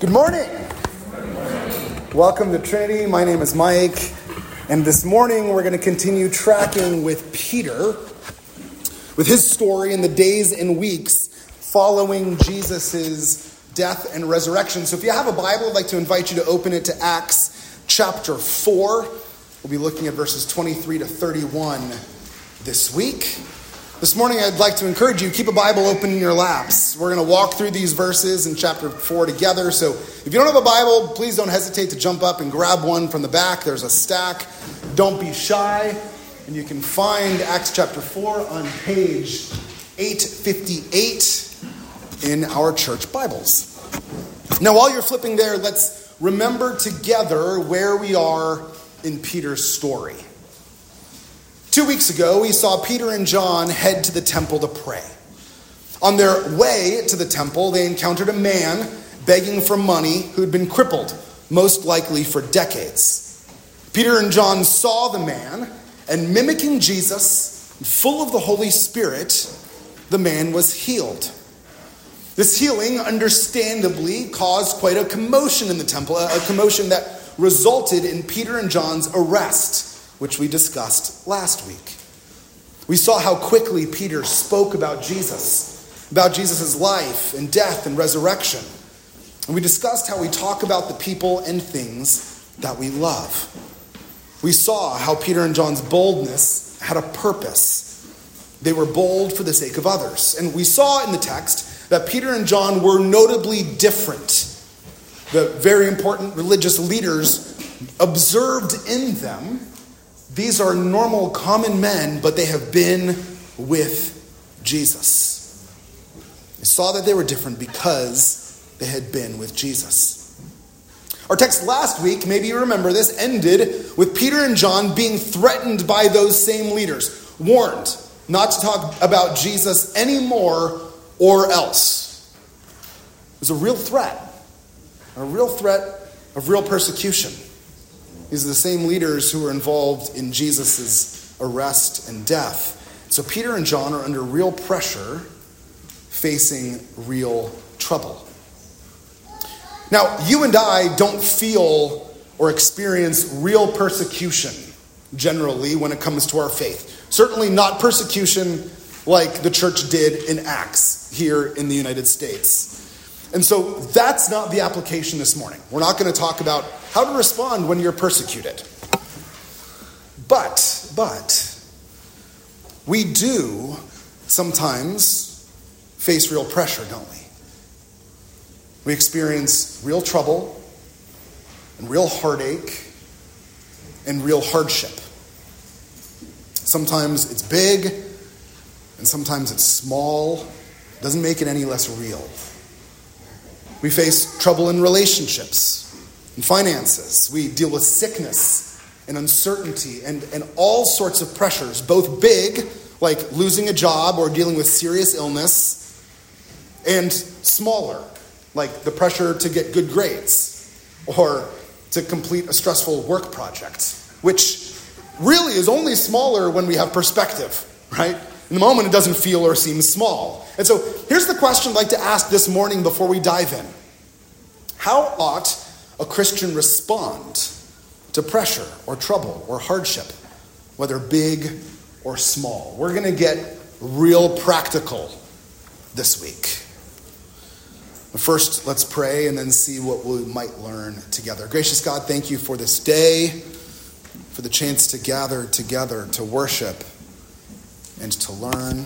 Good morning. Welcome to Trinity. My name is Mike, and this morning we're going to continue tracking with Peter, with his story in the days and weeks following Jesus' death and resurrection. So if you have a Bible, I'd like to invite you to open it to Acts chapter 4. We'll be looking at verses 23 to 31 this week. This morning, I'd like to encourage you, keep a Bible open in your laps. We're going to walk through these verses in chapter 4 together. So if you don't have a Bible, please don't hesitate to jump up and grab one from the back. There's a stack. Don't be shy. And you can find Acts chapter 4 on page 858 in our church Bibles. Now, while you're flipping there, let's remember together where we are in Peter's story. 2 weeks ago, we saw Peter and John head to the temple to pray. On their way to the temple, they encountered a man begging for money who had been crippled, most likely for decades. Peter and John saw the man, and mimicking Jesus, full of the Holy Spirit, the man was healed. This healing, understandably, caused quite a commotion in the temple, a commotion that resulted in Peter and John's arrest, which we discussed last week. We saw how quickly Peter spoke about Jesus' life and death and resurrection. And we discussed how we talk about the people and things that we love. We saw how Peter and John's boldness had a purpose. They were bold for the sake of others. And we saw in the text that Peter and John were notably different. The very important religious leaders observed in them, these are normal, common men, but they have been with Jesus. They saw that they were different because they had been with Jesus. Our text last week, maybe you remember this, ended with Peter and John being threatened by those same leaders, warned not to talk about Jesus anymore or else. It was a real threat of real persecution. These are the same leaders who were involved in Jesus' arrest and death. So Peter and John are under real pressure, facing real trouble. Now, you and I don't feel or experience real persecution generally when it comes to our faith. Certainly not persecution like the church did in Acts here in the United States. And so that's not the application this morning. We're not going to talk about how to respond when you're persecuted. But we do sometimes face real pressure, don't we? We experience real trouble and real heartache and real hardship. Sometimes it's big and sometimes it's small. Doesn't make it any less real. We face trouble in relationships and finances. We deal with sickness and uncertainty and all sorts of pressures, both big, like losing a job or dealing with serious illness, and smaller, like the pressure to get good grades or to complete a stressful work project, which really is only smaller when we have perspective, right? In the moment, it doesn't feel or seem small. And so here's the question I'd like to ask this morning before we dive in. How ought a Christian respond to pressure or trouble or hardship, whether big or small? We're going to get real practical this week. But first, let's pray and then see what we might learn together. Gracious God, thank you for this day, for the chance to gather together to worship and to learn.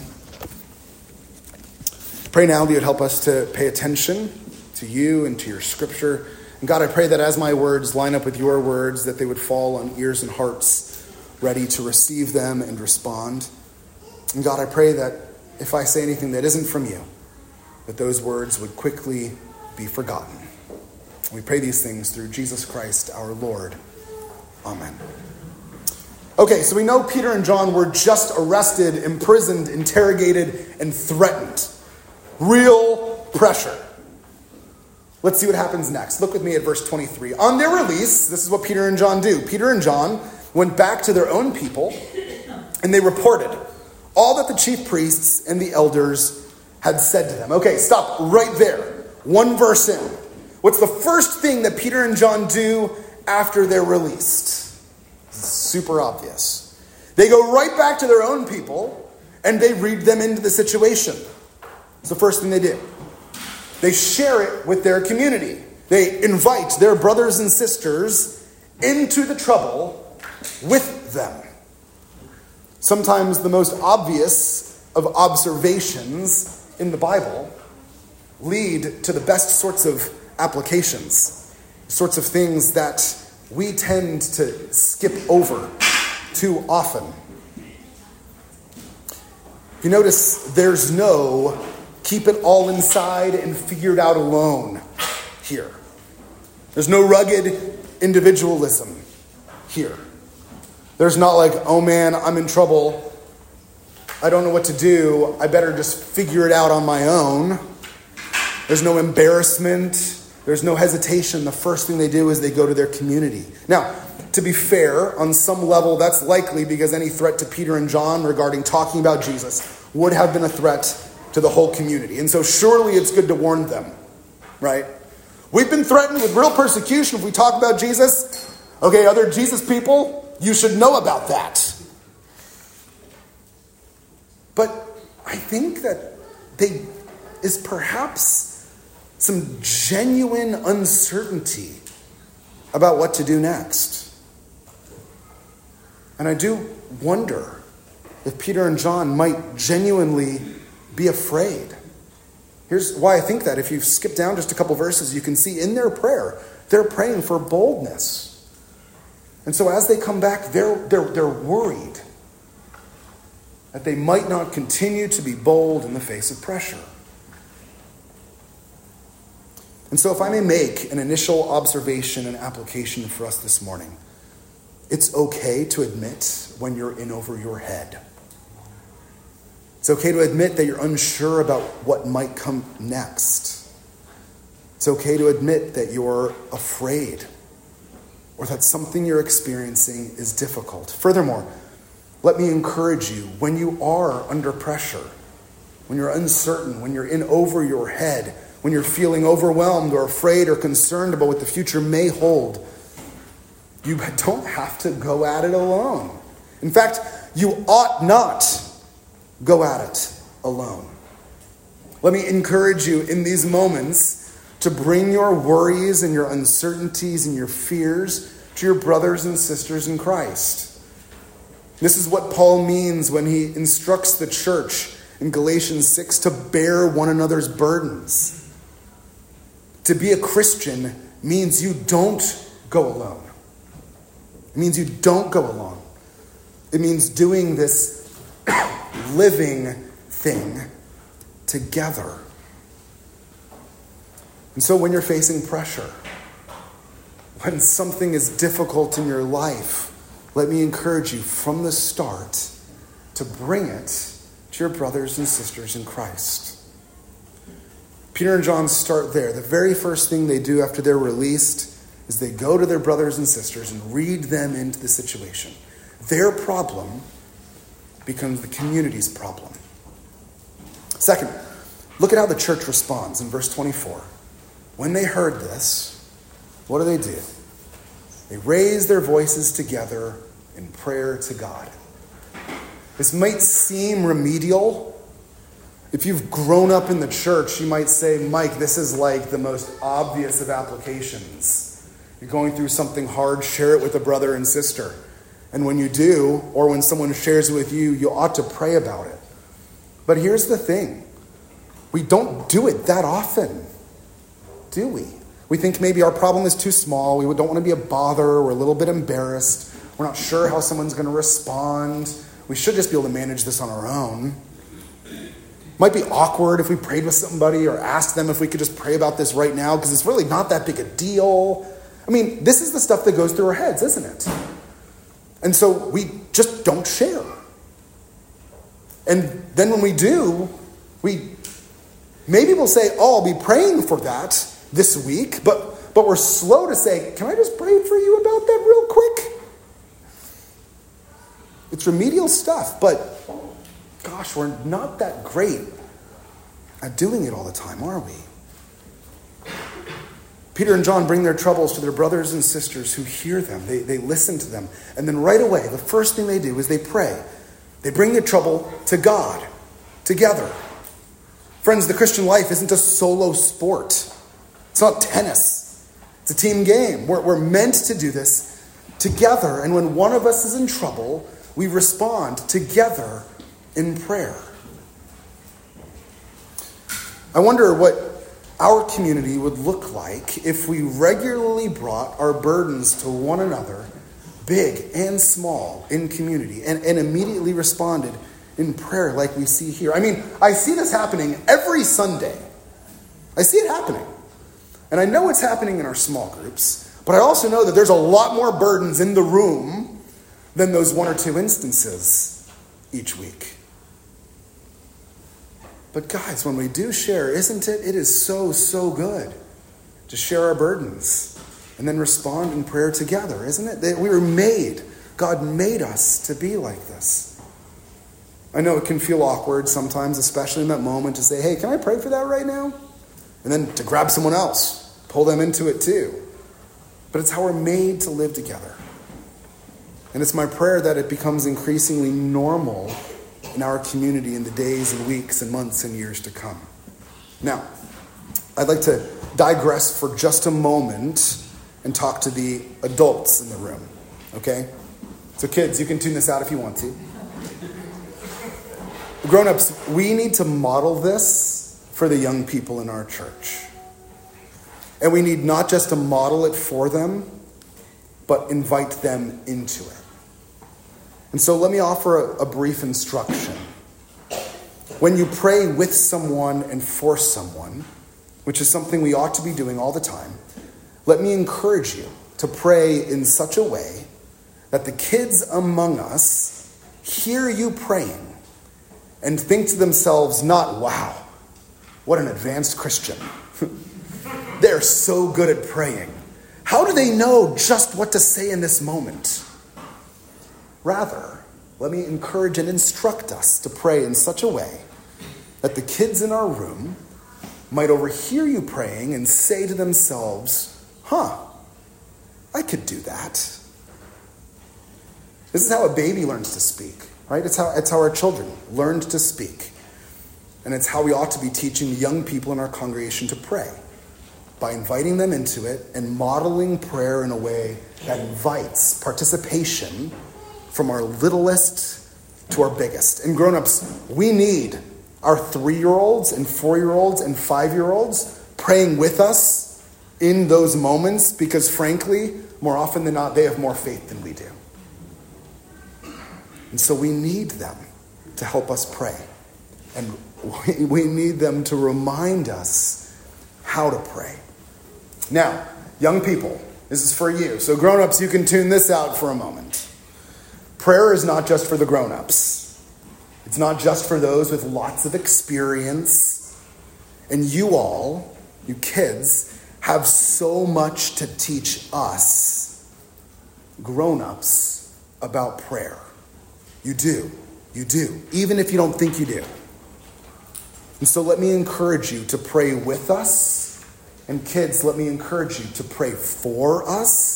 Pray now that you'd help us to pay attention to you and to your scripture. And God, I pray that as my words line up with your words, that they would fall on ears and hearts ready to receive them and respond. And God, I pray that if I say anything that isn't from you, that those words would quickly be forgotten. We pray these things through Jesus Christ, our Lord. Amen. Okay, so we know Peter and John were just arrested, imprisoned, interrogated, and threatened. Real pressure. Let's see what happens next. Look with me at verse 23. On their release, this is what Peter and John do. Peter and John went back to their own people, and they reported all that the chief priests and the elders had said to them. Okay, stop right there. One verse in. What's the first thing that Peter and John do after they're released? It's super obvious. They go right back to their own people and they read them into the situation. It's the first thing they do. They share it with their community. They invite their brothers and sisters into the trouble with them. Sometimes the most obvious of observations in the Bible lead to the best sorts of applications, sorts of things that we tend to skip over too often. If you notice, there's no keep it all inside and figure it out alone here. There's no rugged individualism here. There's not like, oh man, I'm in trouble. I don't know what to do. I better just figure it out on my own. There's no embarrassment. There's no hesitation. The first thing they do is they go to their community. Now, to be fair, on some level, that's likely because any threat to Peter and John regarding talking about Jesus would have been a threat to the whole community. And so surely it's good to warn them, right? We've been threatened with real persecution if we talk about Jesus. Okay, other Jesus people, you should know about that. But I think that there is perhaps some genuine uncertainty about what to do next. And I do wonder if Peter and John might genuinely be afraid. Here's why I think that. If you skip down just a couple verses, you can see in their prayer, they're praying for boldness. And so as they come back, they're worried that they might not continue to be bold in the face of pressure. And so if I may make an initial observation and application for us this morning, it's okay to admit when you're in over your head. It's okay to admit that you're unsure about what might come next. It's okay to admit that you're afraid or that something you're experiencing is difficult. Furthermore, let me encourage you, when you are under pressure, when you're uncertain, when you're in over your head, when you're feeling overwhelmed or afraid or concerned about what the future may hold, you don't have to go at it alone. In fact, you ought not go at it alone. Let me encourage you in these moments to bring your worries and your uncertainties and your fears to your brothers and sisters in Christ. This is what Paul means when he instructs the church in Galatians 6 to bear one another's burdens. To be a Christian means you don't go alone. It means you don't go alone. It means doing this living thing together. And so when you're facing pressure, when something is difficult in your life, let me encourage you from the start to bring it to your brothers and sisters in Christ. Peter and John start there. The very first thing they do after they're released is they go to their brothers and sisters and read them into the situation. Their problem becomes the community's problem. Second, look at how the church responds in verse 24. When they heard this, what do? They raise their voices together in prayer to God. This might seem remedial. If you've grown up in the church, you might say, Mike, this is like the most obvious of applications. You're going through something hard, share it with a brother and sister. And when you do, or when someone shares it with you, you ought to pray about it. But here's the thing. We don't do it that often, do we? We think maybe our problem is too small. We don't want to be a bother. We're a little bit embarrassed. We're not sure how someone's going to respond. We should just be able to manage this on our own. It might be awkward if we prayed with somebody or asked them if we could just pray about this right now because it's really not that big a deal. I mean, this is the stuff that goes through our heads, isn't it? And so we just don't share. And then when we do, we'll say, oh, I'll be praying for that this week, but we're slow to say, can I just pray for you about that real quick? It's remedial stuff, but gosh, we're not that great at doing it all the time, are we? Peter and John bring their troubles to their brothers and sisters who hear them. They listen to them. And then right away, the first thing they do is they pray. They bring their trouble to God together. Friends, the Christian life isn't a solo sport. It's not tennis. It's a team game. We're meant to do this together. And when one of us is in trouble, we respond together in prayer. I wonder what our community would look like if we regularly brought our burdens to one another, big and small, in community, and immediately responded in prayer like we see here. I mean, I see this happening every Sunday. I see it happening. And I know it's happening in our small groups, but I also know that there's a lot more burdens in the room than those one or two instances each week. But guys, when we do share, isn't it? It is so good to share our burdens and then respond in prayer together, isn't it? That we were made. God made us to be like this. I know it can feel awkward sometimes, especially in that moment, to say, hey, can I pray for that right now? And then to grab someone else, pull them into it too. But it's how we're made to live together. And it's my prayer that it becomes increasingly normal in our community in the days and weeks and months and years to come. Now, I'd like to digress for just a moment and talk to the adults in the room, okay? So kids, you can tune this out if you want to. Grown-ups, we need to model this for the young people in our church. And we need not just to model it for them, but invite them into it. And so let me offer a brief instruction. When you pray with someone and for someone, which is something we ought to be doing all the time, let me encourage you to pray in such a way that the kids among us hear you praying and think to themselves, not, wow, what an advanced Christian. They're so good at praying. How do they know just what to say in this moment? Rather, let me encourage and instruct us to pray in such a way that the kids in our room might overhear you praying and say to themselves, I could do that. This is how a baby learns to speak, right? It's how our children learned to speak. And it's how we ought to be teaching the young people in our congregation to pray, by inviting them into it and modeling prayer in a way that invites participation from our littlest to our biggest. And grown-ups, we need our 3-year-olds and 4-year-olds and 5-year-olds praying with us in those moments because, frankly, more often than not, they have more faith than we do. And so we need them to help us pray. And we need them to remind us how to pray. Now, young people, this is for you. So grown-ups, you can tune this out for a moment. Prayer is not just for the grown-ups. It's not just for those with lots of experience. And you all, you kids, have so much to teach us, grown-ups, about prayer. You do. You do. Even if you don't think you do. And so let me encourage you to pray with us. And kids, let me encourage you to pray for us.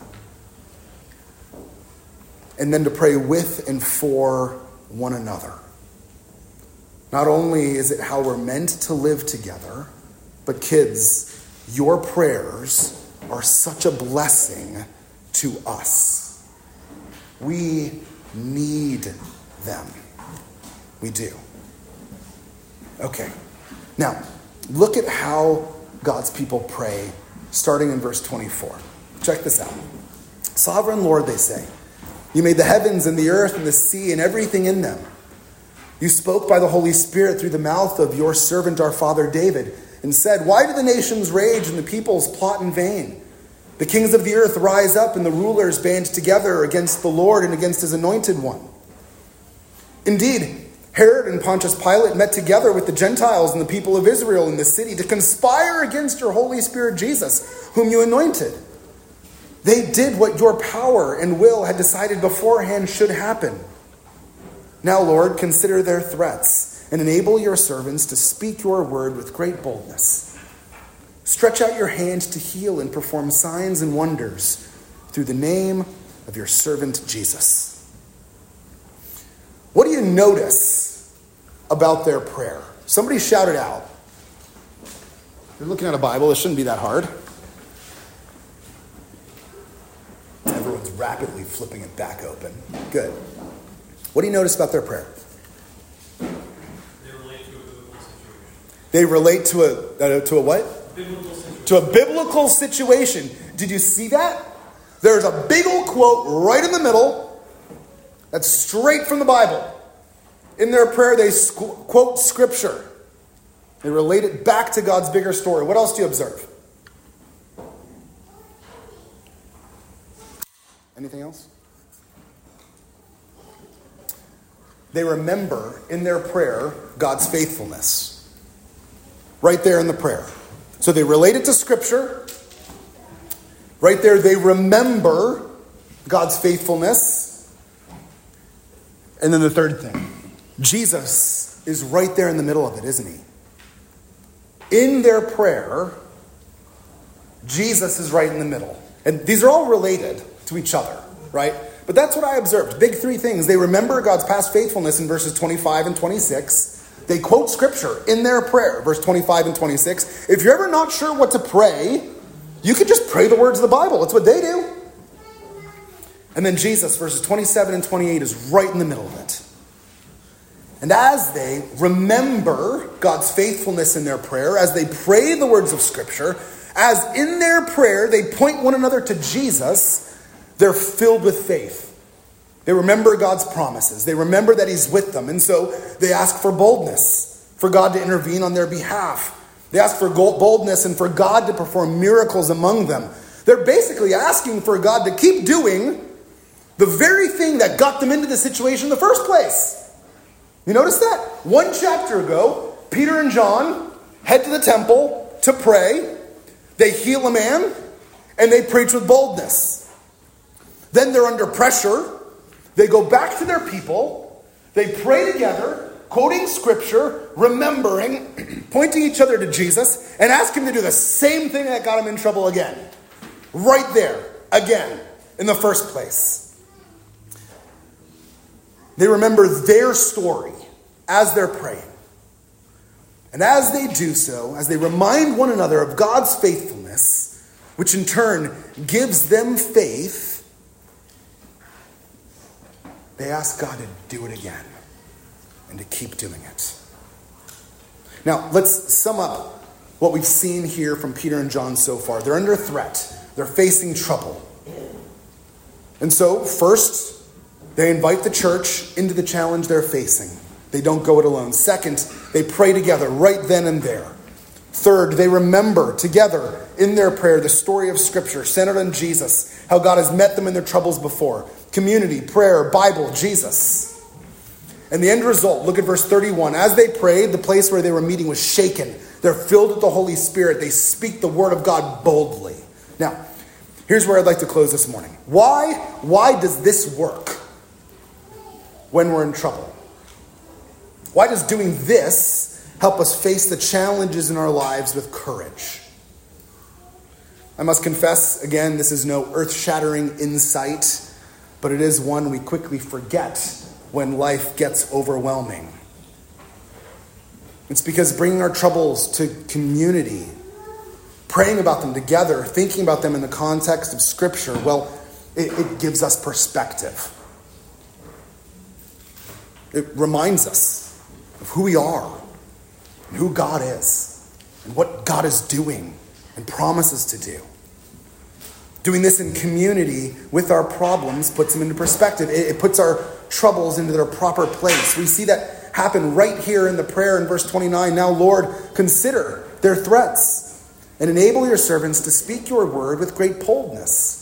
And then to pray with and for one another. Not only is it how we're meant to live together, but kids, your prayers are such a blessing to us. We need them. We do. Okay. Now, look at how God's people pray, starting in verse 24. Check this out. Sovereign Lord, they say, you made the heavens and the earth and the sea and everything in them. You spoke by the Holy Spirit through the mouth of your servant, our father David, and said, why do the nations rage and the peoples plot in vain? The kings of the earth rise up and the rulers band together against the Lord and against his anointed one. Indeed, Herod and Pontius Pilate met together with the Gentiles and the people of Israel in the city to conspire against your Holy Spirit Jesus, whom you anointed. They did what your power and will had decided beforehand should happen. Now, Lord, consider their threats and enable your servants to speak your word with great boldness. Stretch out your hand to heal and perform signs and wonders through the name of your servant Jesus. What do you notice about their prayer? Somebody shouted out. You're looking at a Bible. It shouldn't be that hard. Everyone's rapidly flipping it back open. Good. What do you notice about their prayer? They relate to a what? Biblical situation. To a biblical situation. Did you see that? There's a big old quote right in the middle that's straight from the Bible. In their prayer, they quote Scripture. They relate it back to God's bigger story. What else do you observe? Anything else? They remember in their prayer God's faithfulness. Right there in the prayer. So they relate it to Scripture. Right there they remember God's faithfulness. And then the third thing. Jesus is right there in the middle of it, isn't he? In their prayer, Jesus is right in the middle. And these are all related to each other, right? But that's what I observed. Big three things. They remember God's past faithfulness in verses 25 and 26. They quote Scripture in their prayer, verse 25 and 26. If you're ever not sure what to pray, you can just pray the words of the Bible. That's what they do. And then Jesus, verses 27 and 28, is right in the middle of it. And as they remember God's faithfulness in their prayer, as they pray the words of Scripture, as in their prayer they point one another to Jesus, they're filled with faith. They remember God's promises. They remember that he's with them. And so they ask for boldness, for God to intervene on their behalf. They ask for boldness and for God to perform miracles among them. They're basically asking for God to keep doing the very thing that got them into the situation in the first place. You notice that? 1 chapter ago, Peter and John head to the temple to pray. They heal a man, and they preach with boldness. Then they're under pressure. They go back to their people. They pray together, quoting Scripture, remembering, pointing each other to Jesus, and ask him to do the same thing that got him in trouble again. Right there, again, in the first place. They remember their story as they're praying. And as they do so, as they remind one another of God's faithfulness, which in turn gives them faith, they ask God to do it again and to keep doing it. Now, let's sum up what we've seen here from Peter and John so far. They're under threat. They're facing trouble. And so, first, they invite the church into the challenge they're facing. They don't go it alone. Second, they pray together right then and there. Third, they remember together in their prayer the story of Scripture centered on Jesus, how God has met them in their troubles before. Community, prayer, Bible, Jesus. And the end result, look at verse 31. As they prayed, the place where they were meeting was shaken. They're filled with the Holy Spirit. They speak the word of God boldly. Now, here's where I'd like to close this morning. Why does this work when we're in trouble? Why does doing this help us face the challenges in our lives with courage? I must confess, again, this is no earth-shattering insight, but it is one we quickly forget when life gets overwhelming. It's because bringing our troubles to community, praying about them together, thinking about them in the context of Scripture, well, it gives us perspective. It reminds us of who we are and who God is and what God is doing and promises to do. Doing this in community with our problems puts them into perspective. It puts our troubles into their proper place. We see that happen right here in the prayer in verse 29. Now, Lord, consider their threats and enable your servants to speak your word with great boldness.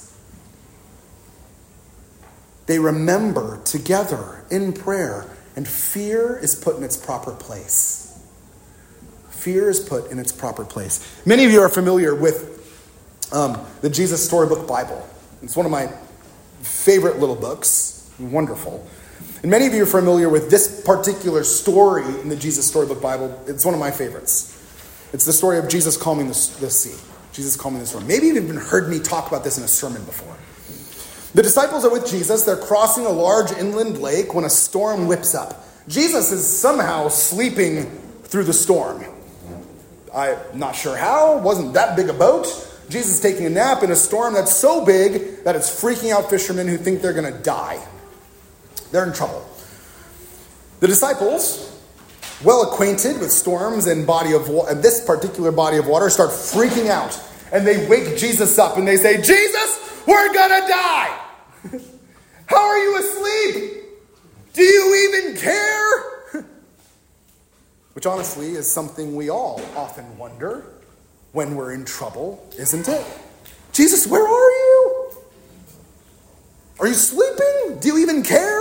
They remember together in prayer, and fear is put in its proper place. Fear is put in its proper place. Many of you are familiar with the Jesus Storybook Bible. It's one of my favorite little books. Wonderful. And many of you are familiar with this particular story in the Jesus Storybook Bible. It's one of my favorites. It's the story of Jesus calming the sea. Jesus calming the storm. Maybe you've even heard me talk about this in a sermon before. The disciples are with Jesus. They're crossing a large inland lake when a storm whips up. Jesus is somehow sleeping through the storm. I'm not sure how. It wasn't that big a boat. Jesus is taking a nap in a storm that's so big that it's freaking out fishermen who think they're going to die. They're in trouble. The disciples, well acquainted with storms and this particular body of water, start freaking out. And they wake Jesus up and they say, "Jesus, we're going to die. How are you asleep? Do you even care?" Which honestly is something we all often wonder when we're in trouble, isn't it? Jesus, where are you? Are you sleeping? Do you even care?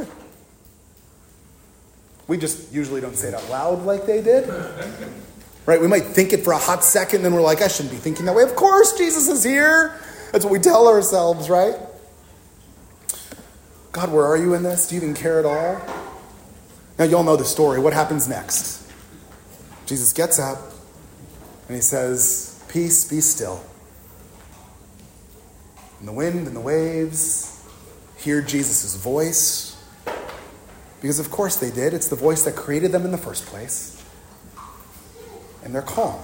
We just usually don't say it out loud like they did. Right? We might think it for a hot second, then we're like, I shouldn't be thinking that way. Of course Jesus is here. That's what we tell ourselves, right? God, where are you in this? Do you even care at all? Now, you all know the story. What happens next? Jesus gets up and he says, "Peace, be still." And the wind and the waves hear Jesus' voice. Because of course they did. It's the voice that created them in the first place. And they're calm.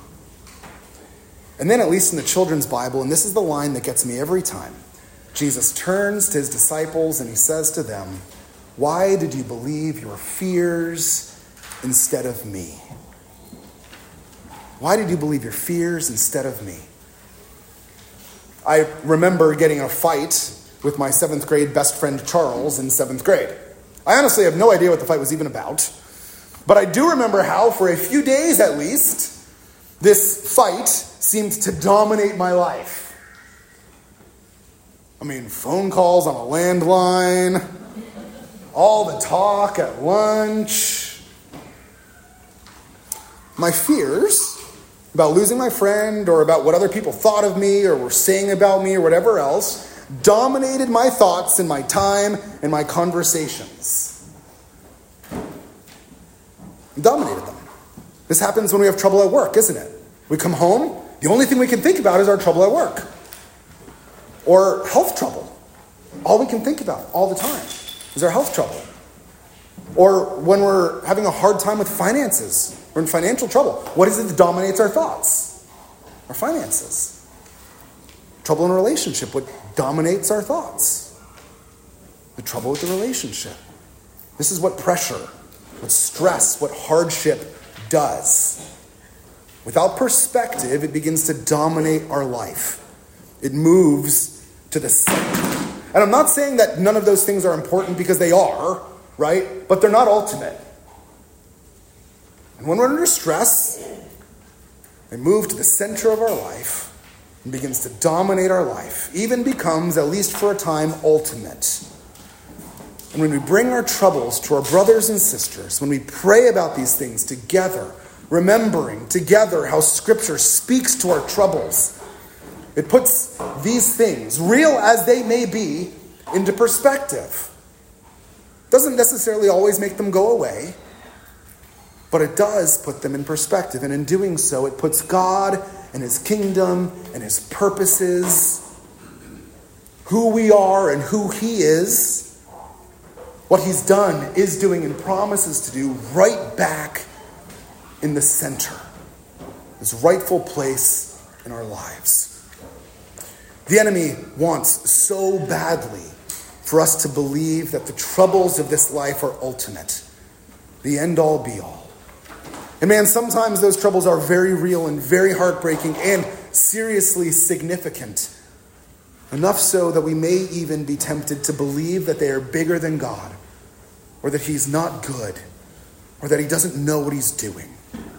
And then, at least in the children's Bible, and this is the line that gets me every time, Jesus turns to his disciples and he says to them, "Why did you believe your fears instead of me?" Why did you believe your fears instead of me? I remember getting in a fight with my 7th grade best friend Charles in 7th grade. I honestly have no idea what the fight was even about. But I do remember how, for a few days at least, this fight seemed to dominate my life. I mean, phone calls on a landline, all the talk at lunch. My fears about losing my friend, or about what other people thought of me or were saying about me or whatever else, dominated my thoughts and my time and my conversations. Dominated them. This happens when we have trouble at work, isn't it? We come home, the only thing we can think about is our trouble at work. Or health trouble. All we can think about all the time is our health trouble. Or when we're having a hard time with finances, we're in financial trouble. What is it that dominates our thoughts? Our finances. Trouble in a relationship, what dominates our thoughts? The trouble with the relationship. This is what pressure, what stress, what hardship does. Without perspective, it begins to dominate our life. It moves to the center. And I'm not saying that none of those things are important, because they are, right? But they're not ultimate. And when we're under stress, they move to the center of our life and begins to dominate our life, even becomes, at least for a time, ultimate. And when we bring our troubles to our brothers and sisters, when we pray about these things together, remembering together how Scripture speaks to our troubles, it puts these things, real as they may be, into perspective. It doesn't necessarily always make them go away, but it does put them in perspective. And in doing so, it puts God and his kingdom and his purposes, who we are and who he is, what he's done, is doing, and promises to do, right back in the center, his rightful place in our lives. The enemy wants so badly for us to believe that the troubles of this life are ultimate, the end-all, be-all. And man, sometimes those troubles are very real and very heartbreaking and seriously significant. Enough so that we may even be tempted to believe that they are bigger than God, or that he's not good, or that he doesn't know what he's doing.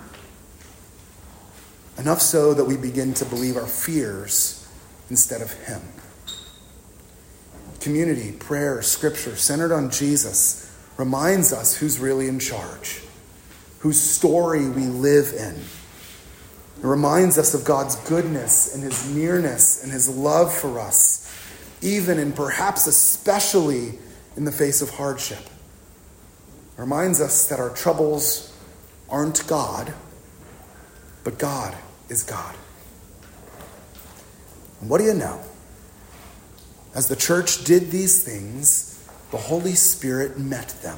Enough so that we begin to believe our fears instead of him. Community, prayer, Scripture, centered on Jesus, reminds us who's really in charge, whose story we live in. It reminds us of God's goodness and his nearness and his love for us, even and perhaps especially in the face of hardship. It reminds us that our troubles aren't God, but God is God. And what do you know? As the church did these things, the Holy Spirit met them.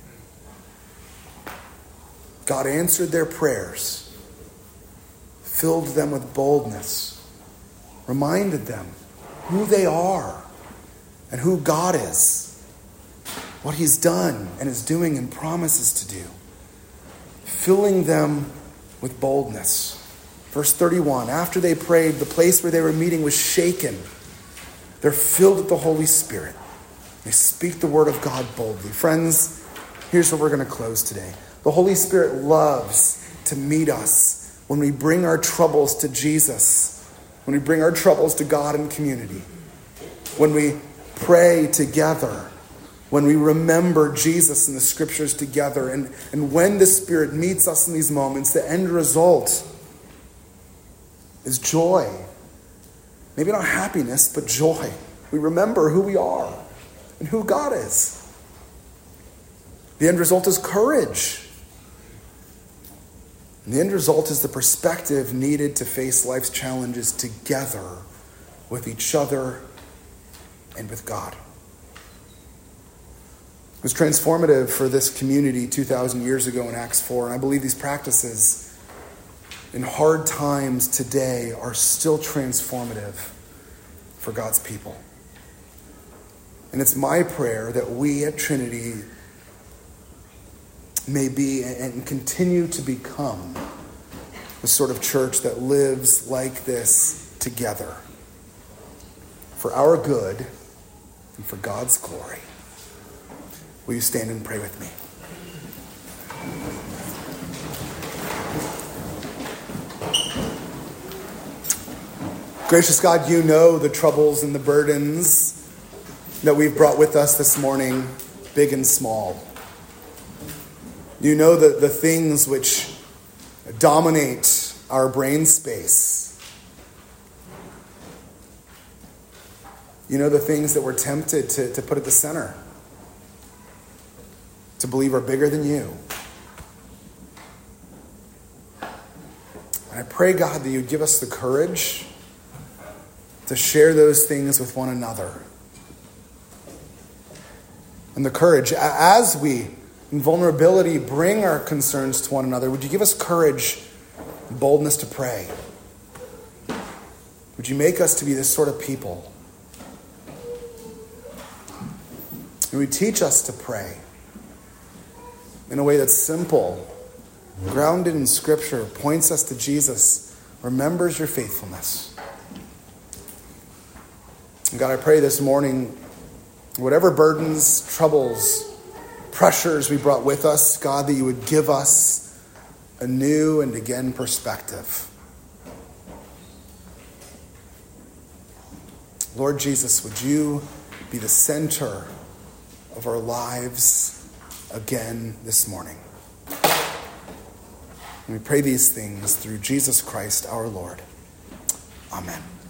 God answered their prayers, filled them with boldness, reminded them who they are and who God is, what he's done and is doing and promises to do, filling them with boldness. Verse 31, after they prayed, the place where they were meeting was shaken. They're filled with the Holy Spirit. They speak the word of God boldly. Friends, here's where we're going to close today. The Holy Spirit loves to meet us when we bring our troubles to Jesus, when we bring our troubles to God in community, when we pray together, when we remember Jesus and the scriptures together, and when the Spirit meets us in these moments, the end result is joy. Maybe not happiness, but joy. We remember who we are and who God is. The end result is courage. And the end result is the perspective needed to face life's challenges together with each other and with God. It was transformative for this community 2,000 years ago in Acts 4, and I believe these practices in hard times today are still transformative for God's people. And it's my prayer that we at Trinity may be and continue to become the sort of church that lives like this together for our good and for God's glory. Will you stand and pray with me? Gracious God, you know the troubles and the burdens that we've brought with us this morning, big and small. You know the things which dominate our brain space. You know the things that we're tempted to put at the center, to believe are bigger than you. And I pray, God, that you'd give us the courage to share those things with one another. And the courage, as we, in vulnerability, bring our concerns to one another, would you give us courage and boldness to pray? Would you make us to be this sort of people? And would you teach us to pray in a way that's simple, grounded in Scripture, points us to Jesus, remembers your faithfulness. And God, I pray this morning, whatever burdens, troubles, pressures we brought with us, God, that you would give us a new and again perspective. Lord Jesus, would you be the center of our lives again this morning? And we pray these things through Jesus Christ our Lord. Amen.